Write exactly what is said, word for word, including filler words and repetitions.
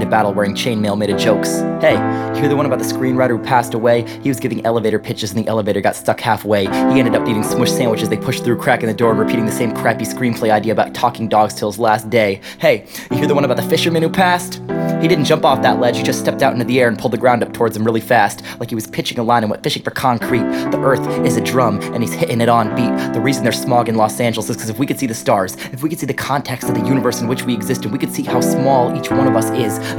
a battle wearing chainmail made of jokes. Hey, you hear the one about the screenwriter who passed away? He was giving elevator pitches and the elevator got stuck halfway. He ended up eating smush sandwiches they pushed through, cracking the door and repeating the same crappy screenplay idea about talking dogs till his last day. Hey, you hear the one about the fisherman who passed? He didn't jump off that ledge, he just stepped out into the air and pulled the ground up towards him really fast, like he was pitching a line and went fishing for concrete. The earth is a drum, and he's hitting it on beat. The reason there's smog in Los Angeles is because if we could see the stars, if we could see the context of the universe in which we exist, and we could see how small each one of us is